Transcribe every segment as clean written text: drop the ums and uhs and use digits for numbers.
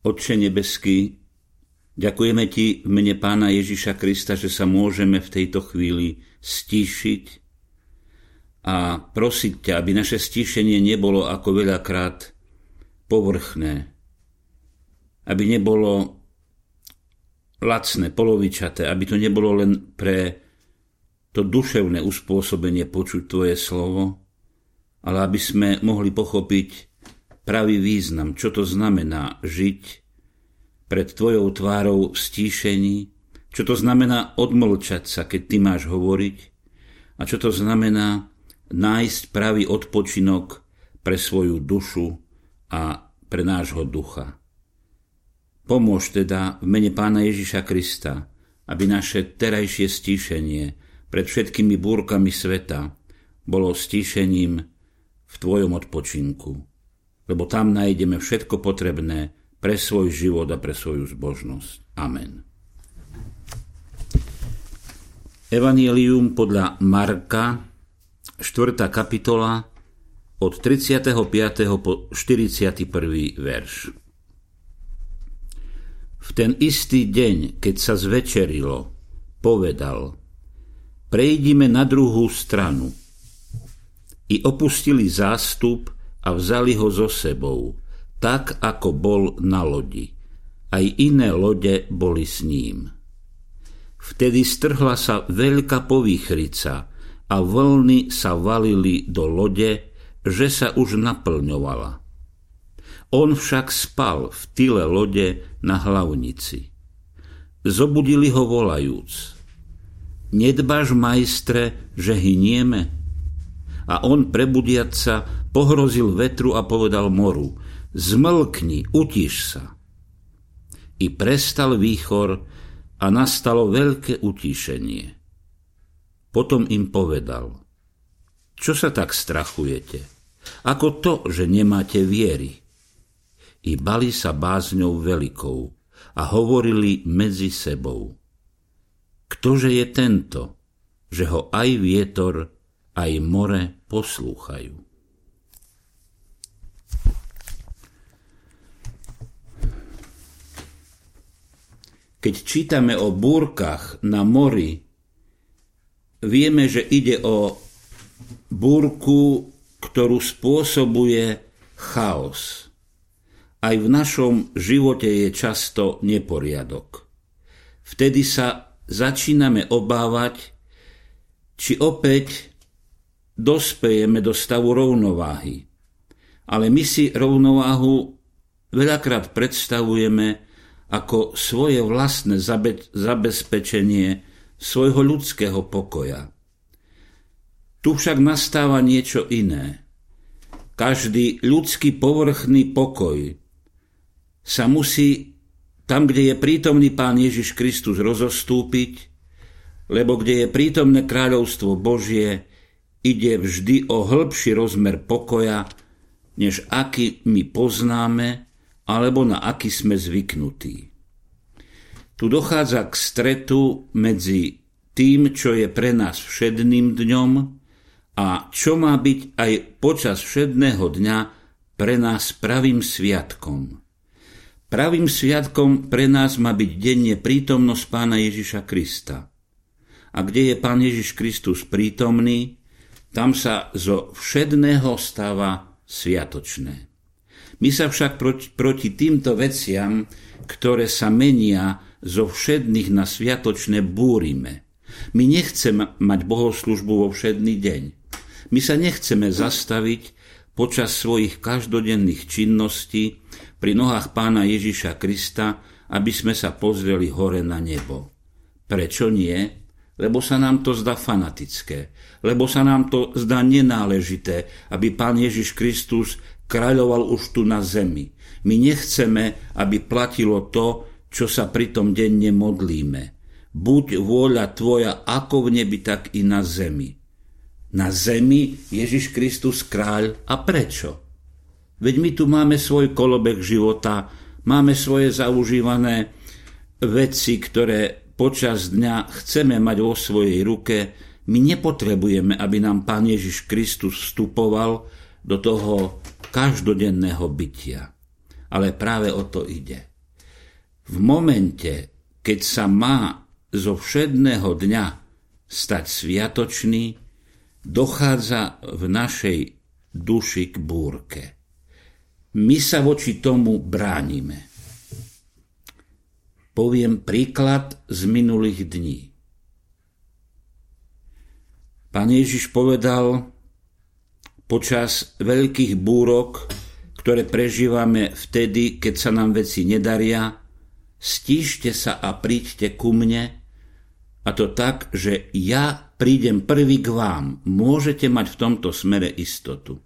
Otče nebeský, ďakujeme Ti v mene Pána Ježiša Krista, že sa môžeme v tejto chvíli stíšiť a prosiť ťa, aby naše stíšenie nebolo ako veľakrát povrchné, aby nebolo lacné, polovičaté, aby to nebolo len pre to duševné uspôsobenie počuť Tvoje slovo, ale aby sme mohli pochopiť pravý význam, čo to znamená žiť pred Tvojou tvárou v stíšení, čo to znamená odmlčať sa, keď Ty máš hovoriť, a čo to znamená nájsť pravý odpočinok pre svoju dušu a pre nášho ducha. Pomôž teda v mene Pána Ježiša Krista, aby naše terajšie stíšenie pred všetkými búrkami sveta bolo stíšením v Tvojom odpočinku, lebo tam nájdeme všetko potrebné pre svoj život a pre svoju zbožnosť. Amen. Evanjelium podľa Marka, 4. kapitola, od 35. po 41. verš. V ten istý deň, keď sa zvečerilo, povedal: Prejdime na druhú stranu. I opustili zástup a vzali ho so sebou, tak ako bol na lodi. Aj iné lode boli s ním. Vtedy strhla sa veľká povýchrica a vlny sa valili do lode, že sa už naplňovala. On však spal v tyle lode na hlavnici. Zobudili ho volajúc: Nedbáš, majstre, že hynieme? A on, prebudiac sa, pohrozil vetru a povedal moru: Zmlkni, utiš sa. I prestal výchor a nastalo veľké utíšenie. Potom im povedal: Čo sa tak strachujete? Ako to, že nemáte viery? I bali sa bázňou veľkou a hovorili medzi sebou: Ktože je tento, že ho aj vietor, aj more poslúchajú? Keď čítame o búrkach na mori, vieme, že ide o búrku, ktorú spôsobuje chaos. Aj v našom živote je často neporiadok. Vtedy sa začíname obávať, či opäť dospejeme do stavu rovnováhy. Ale my si rovnováhu veľakrát predstavujeme ako svoje vlastné zabezpečenie svojho ľudského pokoja. Tu však nastáva niečo iné. Každý ľudský povrchný pokoj sa musí tam, kde je prítomný Pán Ježiš Kristus, rozostúpiť, lebo kde je prítomné kráľovstvo Božie, ide vždy o hĺbší rozmer pokoja, než aký my poznáme, alebo na aký sme zvyknutí. Tu dochádza k stretu medzi tým, čo je pre nás všedným dňom a čo má byť aj počas všedného dňa pre nás pravým sviatkom. Pravým sviatkom pre nás má byť denne prítomnosť Pána Ježiša Krista. A kde je Pán Ježiš Kristus prítomný, tam sa zo všedného stáva sviatočné. My sa však proti týmto veciam, ktoré sa menia zo všedných na sviatočné, búrime. My nechceme mať bohoslúžbu vo všedný deň. My sa nechceme zastaviť počas svojich každodenných činností pri nohách Pána Ježiša Krista, aby sme sa pozreli hore na nebo. Prečo nie? Lebo sa nám to zdá fanatické, lebo sa nám to zdá nenáležité, aby Pán Ježiš Kristus kráľoval už tu na zemi. My nechceme, aby platilo to, čo sa pritom denne modlíme. Buď vôľa Tvoja ako v nebi, tak i na zemi. Na zemi Ježiš Kristus kráľ. A prečo? Veď my tu máme svoj kolobeh života, máme svoje zaužívané veci, ktoré počas dňa chceme mať vo svojej ruke. My nepotrebujeme, aby nám Pán Ježiš Kristus vstupoval do toho každodenného bytia. Ale práve o to ide. V momente, keď sa má zo všedného dňa stať sviatočný, dochádza v našej duši k búrke. My sa voči tomu bránime. Poviem príklad z minulých dní. Pán Ježiš povedal počas veľkých búrok, ktoré prežívame vtedy, keď sa nám veci nedaria, stíšte sa a príďte ku mne, a to tak, že ja prídem prvý k vám. Môžete mať v tomto smere istotu.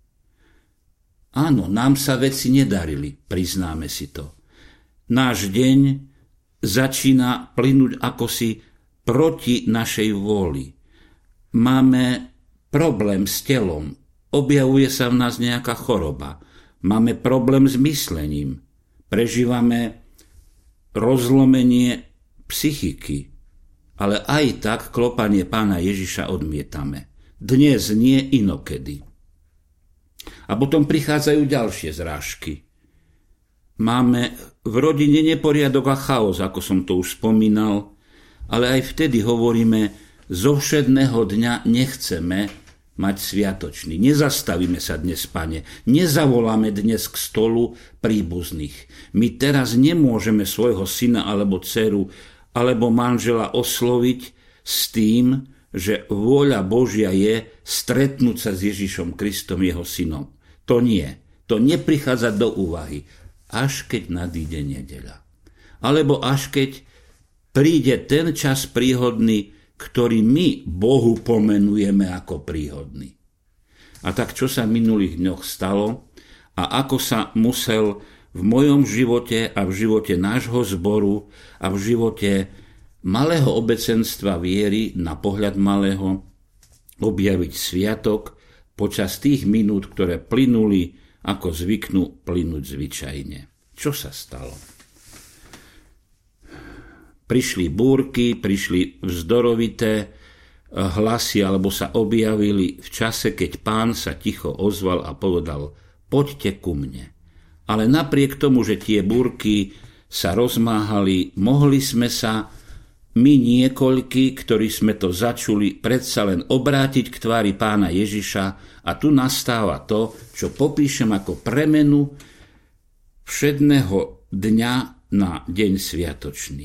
Áno, nám sa veci nedarili, priznáme si to. Náš deň začína plynúť akosi proti našej vôli. Máme problém s telom, objavuje sa v nás nejaká choroba, máme problém s myslením, prežívame rozlomenie psychiky, ale aj tak klopanie Pána Ježiša odmietame. Dnes nie, inokedy. A potom prichádzajú ďalšie zrážky. Máme v rodine neporiadok a chaos, ako som to už spomínal, ale aj vtedy hovoríme, zo všedného dňa nechceme mať sviatočný. Nezastavíme sa dnes, Pane, nezavoláme dnes k stolu príbuzných. My teraz nemôžeme svojho syna alebo dceru alebo manžela osloviť s tým, že vôľa Božia je stretnúť sa s Ježišom Kristom, jeho synom. To nie. To neprichádza do úvahy. Až keď nadíde nedeľa. Alebo až keď príde ten čas príhodný, ktorý my Bohu pomenujeme ako príhodný. A tak čo sa v minulých dňoch stalo a ako sa musel v mojom živote a v živote nášho zboru a v živote malého obecenstva viery, na pohľad malého, objaviť sviatok počas tých minút, ktoré plynuli, ako zvyknú plynúť zvyčajne. Čo sa stalo? Prišli búrky, prišli vzdorovité hlasy, alebo sa objavili v čase, keď Pán sa ticho ozval a povedal: poďte ku mne. Ale napriek tomu, že tie búrky sa rozmáhali, mohli sme sa my niekoľkí, ktorí sme to začuli, predsa len obrátiť k tvári Pána Ježiša, a tu nastáva to, čo popíšem ako premenu všedného dňa na deň sviatočný.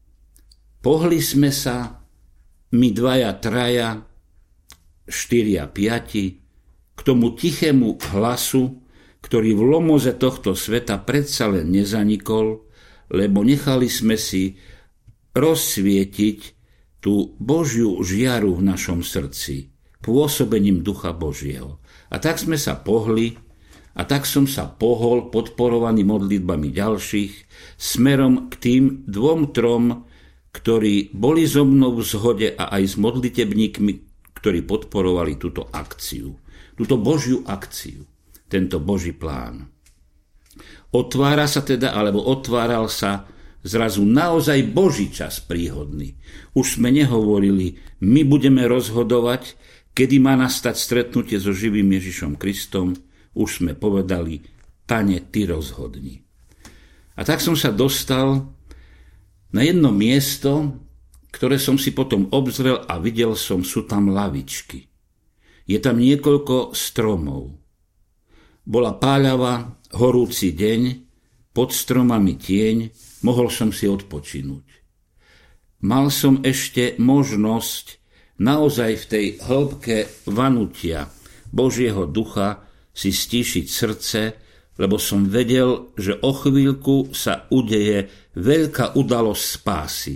Pohli sme sa, my dvaja, traja, 4 a 5, k tomu tichému hlasu, ktorý v lomoze tohto sveta predsa len nezanikol, lebo nechali sme si rozsvietiť tú Božiu žiaru v našom srdci, pôsobením Ducha Božieho. A tak sme sa pohli, a tak som sa pohol, podporovaný modlitbami ďalších, smerom k tým 2-3, ktorí boli so mnou v zhode, a aj s modlitebníkmi, ktorí podporovali túto akciu, túto Božiu akciu, tento Boží plán. Otvára sa teda, alebo otváral sa zrazu naozaj Boží čas príhodný. Už sme nehovorili, my budeme rozhodovať, kedy má nastať stretnutie so živým Ježišom Kristom. Už sme povedali, Pane, ty rozhodni. A tak som sa dostal na jedno miesto, ktoré som si potom obzrel a videl som, sú tam lavičky. Je tam niekoľko stromov. Bola páľava, horúci deň, pod stromami tieň, mohol som si odpočinúť. Mal som ešte možnosť naozaj v tej hĺbke vanutia Božieho ducha si stíšiť srdce, lebo som vedel, že o chvíľku sa udeje veľká udalosť spásy.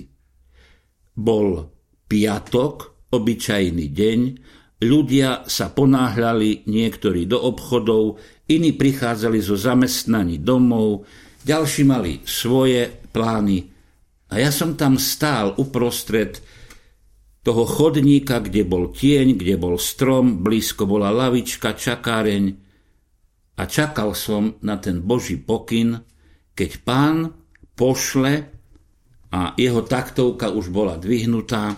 Bol piatok, obyčajný deň, ľudia sa ponáhľali, niektorí do obchodov, iní prichádzali zo zamestnaní domov, ďalší mali svoje plány. A ja som tam stál uprostred toho chodníka, kde bol tieň, kde bol strom, blízko bola lavička, čakáreň, a čakal som na ten Boží pokyn, keď Pán pošle, a jeho taktovka už bola dvihnutá,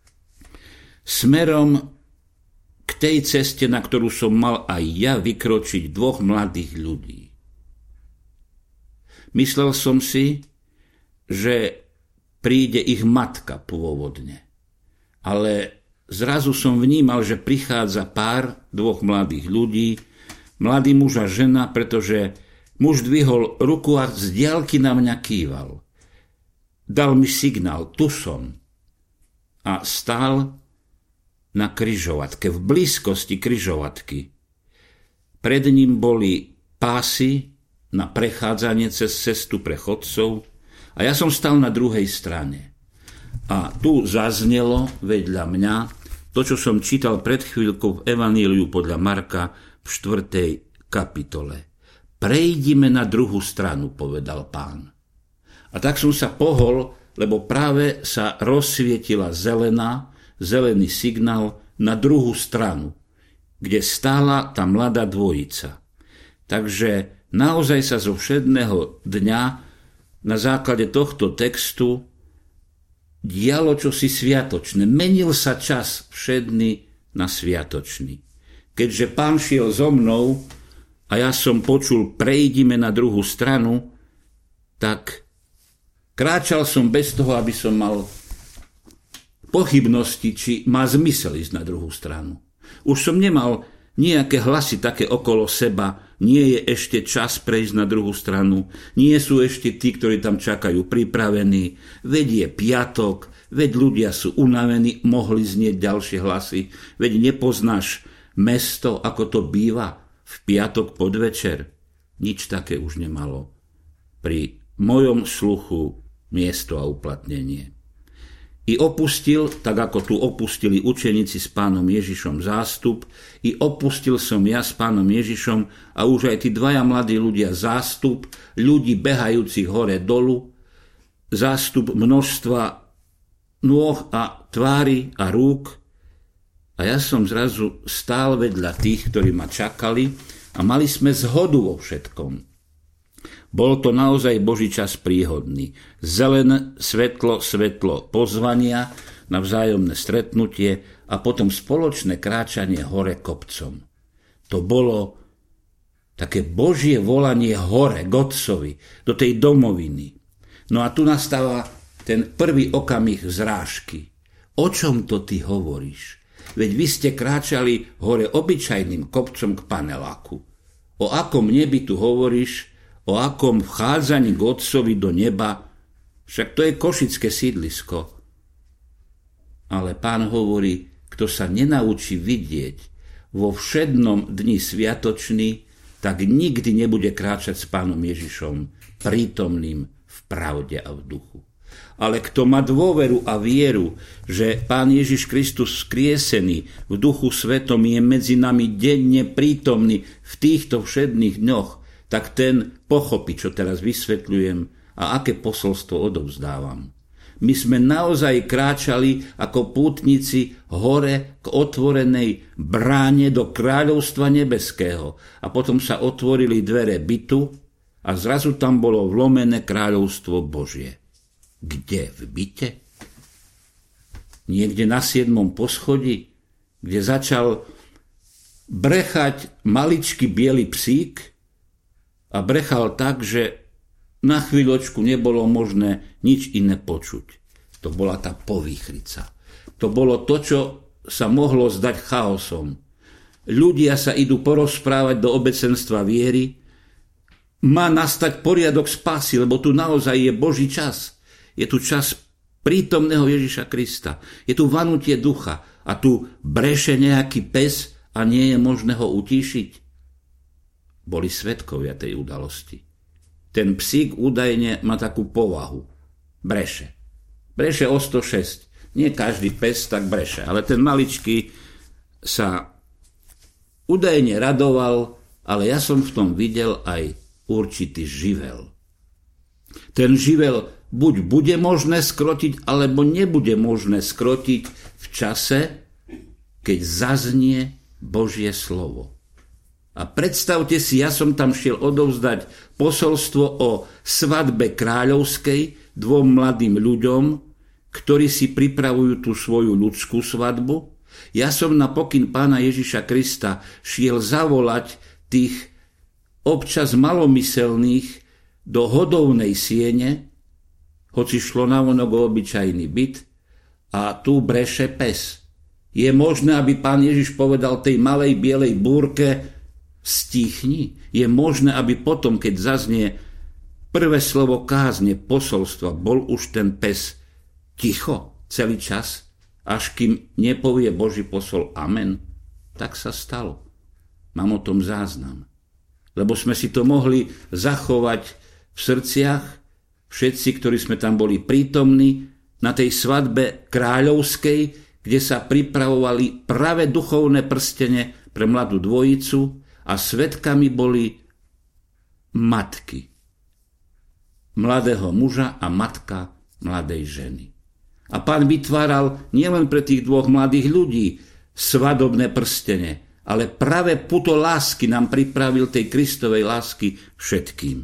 smerom k tej ceste, na ktorú som mal aj ja vykročiť, 2 mladých ľudí. Myslel som si, že príde ich matka pôvodne. Ale zrazu som vnímal, že prichádza pár dvoch mladých ľudí, mladý muž a žena, pretože muž dvihol ruku a z diaľky na mňa kýval. Dal mi signál, tu som. A stál na križovatke, v blízkosti križovatky. Pred ním boli pásy na prechádzanie cez cestu pre chodcov a ja som stál na druhej strane. A tu zaznelo vedľa mňa to, čo som čítal pred chvíľkou v Evaníliu podľa Marka v 4. kapitole. Prejdime na druhú stranu, povedal Pán. A tak som sa pohol, lebo práve sa rozsvietila zelený signál na druhú stranu, kde stála tá mladá dvojica. Takže naozaj sa zo všedného dňa na základe tohto textu dialo čosi sviatočné. Menil sa čas všedný na sviatočný. Keďže Pán šiel so mnou a ja som počul prejdime na druhú stranu, tak kráčal som bez toho, aby som mal pochybnosti, či má zmysel ísť na druhú stranu. Už som nemal nejaké hlasy také okolo seba, nie je ešte čas prejsť na druhú stranu, nie sú ešte tí, ktorí tam čakajú pripravení, veď je piatok, veď ľudia sú unavení, mohli znieť ďalšie hlasy, veď nepoznáš mesto, ako to býva v piatok podvečer. Nič také už nemalo pri mojom sluchu miesto a uplatnenie. I opustil, tak ako tu opustili učeníci s Pánom Ježišom zástup, i opustil som ja s Pánom Ježišom a už aj tí dvaja mladí ľudia zástup, ľudí behajúcich hore dolu, zástup množstva nôh a tvári a rúk. A ja som zrazu stál vedľa tých, ktorí ma čakali a mali sme zhodu vo všetkom. Bol to naozaj Boží čas príhodný. Zelené svetlo pozvania na vzájomné stretnutie a potom spoločné kráčanie hore kopcom. To bolo také Božie volanie hore, k Otcovi, do tej domoviny. No a tu nastáva ten prvý okamih zrážky. O čom to ty hovoríš? Veď vy ste kráčali hore obyčajným kopcom k paneláku. O akom nebi tu hovoríš? O akom vchádzaní k Otcovi do neba? Však to je košické sídlisko. Ale Pán hovorí, kto sa nenaučí vidieť vo všednom dni sviatočný, tak nikdy nebude kráčať s Pánom Ježišom prítomným v pravde a v duchu. Ale kto má dôveru a vieru, že Pán Ježiš Kristus skriesený v Duchu Svetom je medzi nami denne prítomný v týchto všedných dňoch, tak ten pochopí, čo teraz vysvetľujem a aké posolstvo odovzdávam. My sme naozaj kráčali ako pútnici hore k otvorenej bráne do kráľovstva nebeského a potom sa otvorili dvere bytu a zrazu tam bolo vlomené kráľovstvo Božie. Kde? V byte? Niekde na 7. poschodí, kde začal brechať maličký biely psík, a brechal tak, že na chvíľočku nebolo možné nič iné počuť. To bola tá povýchrica. To bolo to, čo sa mohlo zdať chaosom. Ľudia sa idú porozprávať do obecenstva viery. Má nastať poriadok spásy, lebo tu naozaj je Boží čas. Je tu čas prítomného Ježiša Krista. Je tu vanutie ducha a tu breše nejaký pes a nie je možné ho utíšiť. Boli svedkovia tej udalosti. Ten psík údajne má takú povahu. Breše. Breše o 106. Nie každý pes tak breše, ale ten maličký sa údajne radoval, ale ja som v tom videl aj určitý živel. Ten živel buď bude možné skrotiť, alebo nebude možné skrotiť v čase, keď zaznie Božie slovo. A predstavte si, ja som tam šiel odovzdať posolstvo o svadbe kráľovskej dvom mladým ľuďom, ktorí si pripravujú tú svoju ľudskú svadbu. Ja som na pokyn Pána Ježiša Krista šiel zavolať tých občas malomyselných do hodovnej siene hoci šlo navonok o obyčajný byt, a tu breše pes. Je možné, aby Pán Ježiš povedal tej malej bielej búrke stíchni? Je možné, aby potom, keď zaznie prvé slovo kázne, posolstva, bol už ten pes ticho celý čas, až kým nepovie Boží posol amen? Tak sa stalo. Mám o tom záznam. Lebo sme si to mohli zachovať v srdciach, všetci, ktorí sme tam boli prítomní, na tej svadbe kráľovskej, kde sa pripravovali práve duchovné prstene pre mladú dvojicu a svedkami boli matky mladého muža a matka mladej ženy. A Pán vytváral nielen pre tých dvoch mladých ľudí svadobné prstene, ale práve puto lásky nám pripravil tej Kristovej lásky všetkým.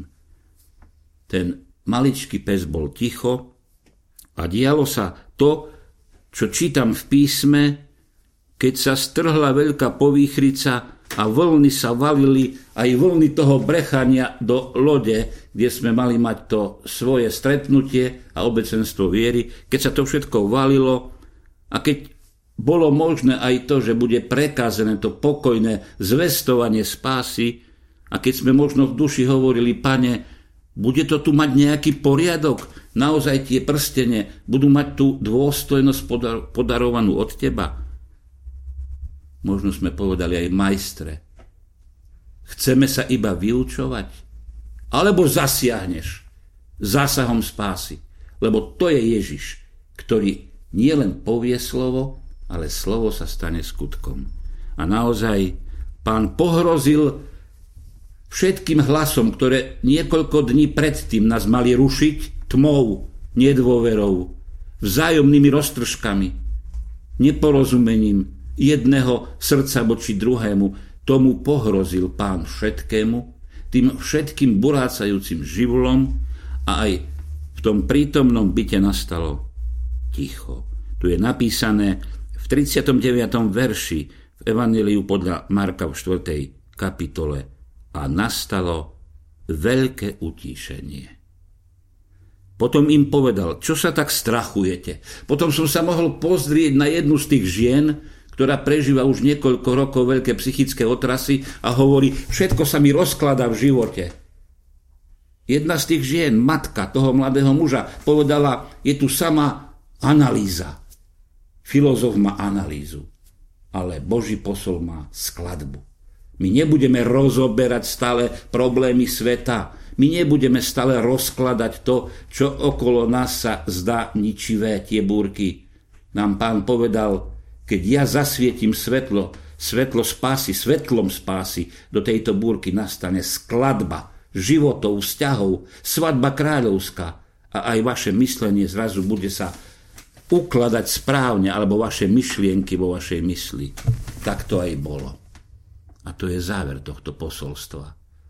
Ten maličký pes bol ticho a dialo sa to, čo čítam v písme, keď sa strhla veľká povýchrica a vlny sa valili, aj vlny toho brechania do lode, kde sme mali mať to svoje stretnutie a obecenstvo viery, keď sa to všetko valilo a keď bolo možné aj to, že bude prekázané to pokojné zvestovanie spásy a keď sme možno v duši hovorili, Pane, bude to tu mať nejaký poriadok? Naozaj tie prstene budú mať tú dôstojnosť podarovanú od Teba? Možno sme povedali aj majstre. Chceme sa iba vyučovať? Alebo zasiahneš zásahom spásy? Lebo to je Ježiš, ktorý nielen povie slovo, ale slovo sa stane skutkom. A naozaj Pán pohrozil všetkým hlasom, ktoré niekoľko dní predtým nás mali rušiť tmou, nedôverou, vzájomnými roztržkami, neporozumením jedného srdca voči druhému, tomu pohrozil Pán všetkému, tým všetkým burácajúcim živlom a aj v tom prítomnom byte nastalo ticho. Tu je napísané v 39. verši v Evanjeliu podľa Marka v 4. kapitole: a nastalo veľké utíšenie. Potom im povedal, čo sa tak strachujete? Potom som sa mohol pozrieť na jednu z tých žien, ktorá prežíva už niekoľko rokov veľké psychické otrasy a hovorí, všetko sa mi rozkladá v živote. Jedna z tých žien, matka toho mladého muža, povedala, je tu sama analýza. Filozof má analýzu, ale Boží posol má skladbu. My nebudeme rozoberať stále problémy sveta. My nebudeme stále rozkladať to, čo okolo nás sa zdá ničivé, tie búrky. Nám Pán povedal, keď ja zasvietim svetlo spásy, svetlom spásy, do tejto búrky nastane skladba životov, vzťahov, svadba kráľovská a aj vaše myslenie zrazu bude sa ukladať správne, alebo vaše myšlienky vo vašej mysli. Tak to aj bolo. A to je záver tohto posolstva.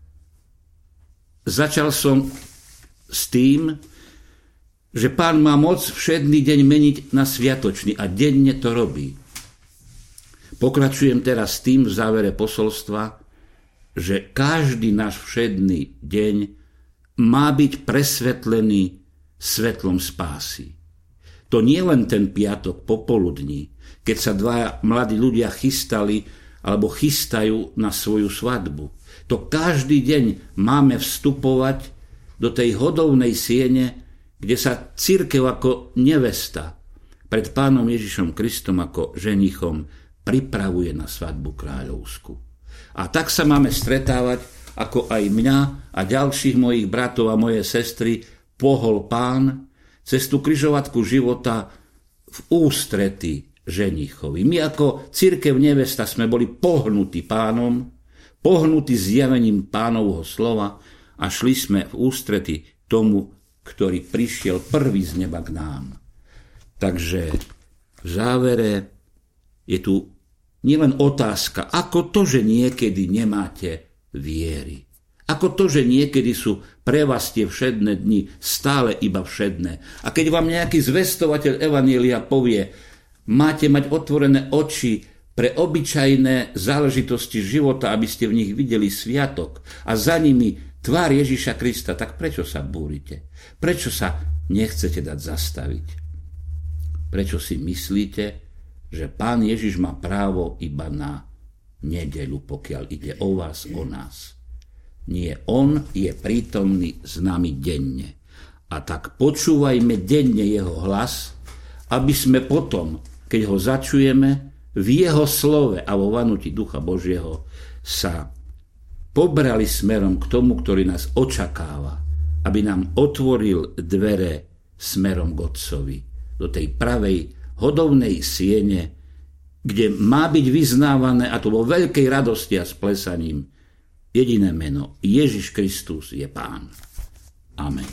Začal som s tým, že Pán má moc všedný deň meniť na sviatočný a denne to robí. Pokračujem teraz s tým v závere posolstva, že každý náš všedný deň má byť presvetlený svetlom spásy. To nie len ten piatok popoludní, keď sa dvaja mladí ľudia chystali alebo chystajú na svoju svadbu. To každý deň máme vstupovať do tej hodovnej siene, kde sa cirkev ako nevesta pred Pánom Ježišom Kristom ako ženichom pripravuje na svadbu kráľovskú. A tak sa máme stretávať, ako aj mňa a ďalších mojich bratov a moje sestry pohol Pán cez tú križovatku života v ústretí ženichovi. My ako cirkev nevesta sme boli pohnutí Pánom, pohnutí zjavením Pánovho slova a šli sme v ústrety tomu, ktorý prišiel prvý z neba k nám. Takže v závere je tu nielen otázka, ako to, že niekedy nemáte viery. Ako to, že niekedy sú pre vás tie všedné dni stále iba všedné. A keď vám nejaký zvestovateľ evanjelia povie, máte mať otvorené oči pre obyčajné záležitosti života, aby ste v nich videli sviatok a za nimi tvár Ježiša Krista, tak prečo sa búrite? Prečo sa nechcete dať zastaviť? Prečo si myslíte, že Pán Ježiš má právo iba na nedeľu, pokiaľ ide o vás, o nás? Nie, on je prítomný s nami denne. A tak počúvajme denne jeho hlas, aby sme potom, keď ho začujeme, v jeho slove a vo vanutí Ducha Božieho sa pobrali smerom k tomu, ktorý nás očakáva, aby nám otvoril dvere smerom k Otcovi, do tej pravej hodovnej siene, kde má byť vyznávané, a to vo veľkej radosti a s plesaním, jediné meno: Ježiš Kristus je Pán. Amen.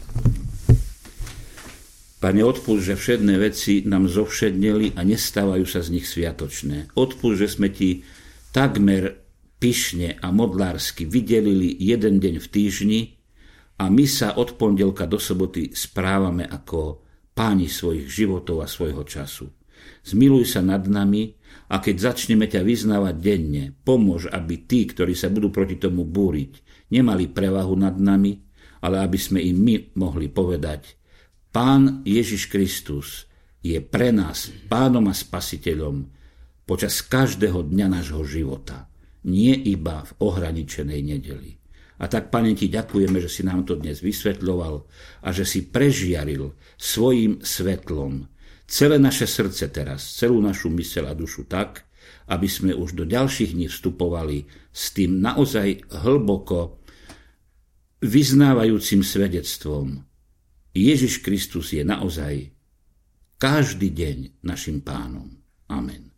Pane, odpusť, že všedné veci nám zovšedneli a nestávajú sa z nich sviatočné. Odpusť, že sme ti takmer pyšne a modlársky vydelili jeden deň v týždni a my sa od pondelka do soboty správame ako páni svojich životov a svojho času. Zmiluj sa nad nami a keď začneme ťa vyznávať denne, pomôž, aby tí, ktorí sa budú proti tomu búriť, nemali prevahu nad nami, ale aby sme im my mohli povedať: Pán Ježiš Kristus je pre nás Pánom a Spasiteľom počas každého dňa nášho života, nie iba v ohraničenej nedeli. A tak, Pane, ti ďakujeme, že si nám to dnes vysvetľoval a že si prežiaril svojim svetlom celé naše srdce teraz, celú našu myseľ a dušu tak, aby sme už do ďalších dní vstupovali s tým naozaj hlboko vyznávajúcim svedectvom: Ježiš Kristus je naozaj každý deň našim Pánom. Amen.